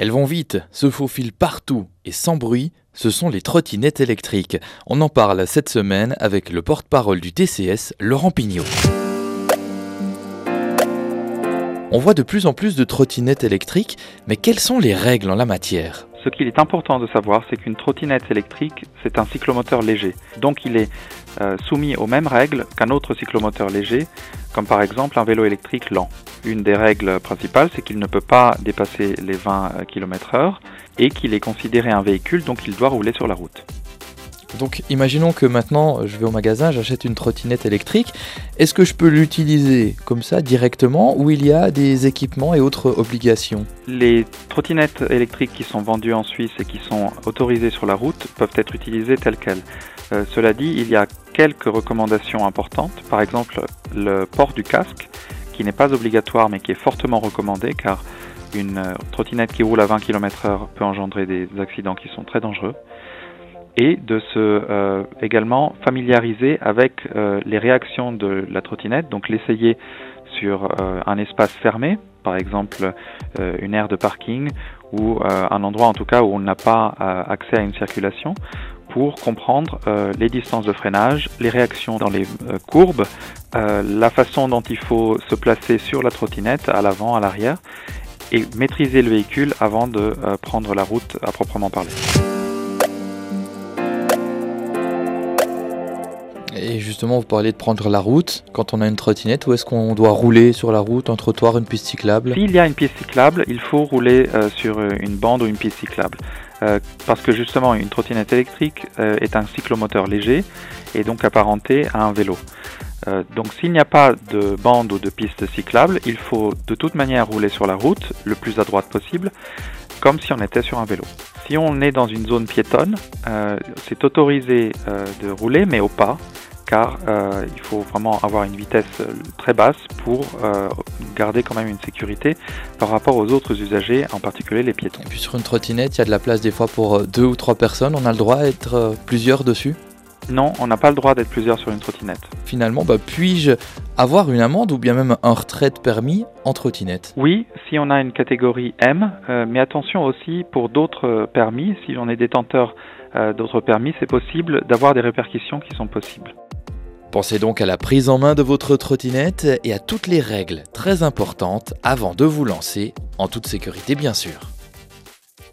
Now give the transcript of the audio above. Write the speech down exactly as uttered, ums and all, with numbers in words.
Elles vont vite, se faufilent partout et sans bruit, ce sont les trottinettes électriques. On en parle cette semaine avec le porte-parole du T C S, Laurent Pignot. On voit de plus en plus de trottinettes électriques, mais quelles sont les règles en la matière ? Ce qu'il est important de savoir, c'est qu'une trottinette électrique, c'est un cyclomoteur léger. Donc il est euh, soumis aux mêmes règles qu'un autre cyclomoteur léger, comme par exemple un vélo électrique lent. Une des règles principales, c'est qu'il ne peut pas dépasser les vingt kilomètres heure et qu'il est considéré un véhicule, donc il doit rouler sur la route. Donc imaginons que maintenant je vais au magasin, j'achète une trottinette électrique. Est-ce que je peux l'utiliser comme ça directement ou il y a des équipements et autres obligations ? Les trottinettes électriques qui sont vendues en Suisse et qui sont autorisées sur la route peuvent être utilisées telles quelles. Euh, cela dit, il y a quelques recommandations importantes. Par exemple, le port du casque, qui n'est pas obligatoire mais qui est fortement recommandé car une trottinette qui roule à vingt kilomètres heure peut engendrer des accidents qui sont très dangereux. Et de se euh, également familiariser avec euh, les réactions de la trottinette, donc l'essayer sur euh, un espace fermé, par exemple euh, une aire de parking ou euh, un endroit en tout cas où on n'a pas euh, accès à une circulation, pour comprendre euh, les distances de freinage, les réactions dans les euh, courbes, euh, la façon dont il faut se placer sur la trottinette, à l'avant, à l'arrière, et maîtriser le véhicule avant de euh, prendre la route à proprement parler. Et justement, vous parlez de prendre la route. Quand on a une trottinette, où est-ce qu'on doit rouler sur la route, un trottoir, une piste cyclable ? S'il y a une piste cyclable, il faut rouler euh, sur une bande ou une piste cyclable. Euh, parce que justement, une trottinette électrique euh, est un cyclomoteur léger et donc apparenté à un vélo. Euh, donc s'il n'y a pas de bande ou de piste cyclable, il faut de toute manière rouler sur la route le plus à droite possible, comme si on était sur un vélo. Si on est dans une zone piétonne, euh, c'est autorisé euh, de rouler, mais au pas, car euh, il faut vraiment avoir une vitesse très basse pour euh, garder quand même une sécurité par rapport aux autres usagers, en particulier les piétons. Et puis sur une trottinette, il y a de la place des fois pour deux ou trois personnes. On a le droit d'être euh, plusieurs dessus ? Non, on n'a pas le droit d'être plusieurs sur une trottinette. Finalement, bah, puis-je avoir une amende ou bien même un retrait de permis en trottinette ? Oui, si on a une catégorie M, euh, mais attention aussi pour d'autres permis, si on est détenteur euh, d'autres permis, c'est possible d'avoir des répercussions qui sont possibles. Pensez donc à la prise en main de votre trottinette et à toutes les règles très importantes avant de vous lancer, en toute sécurité bien sûr.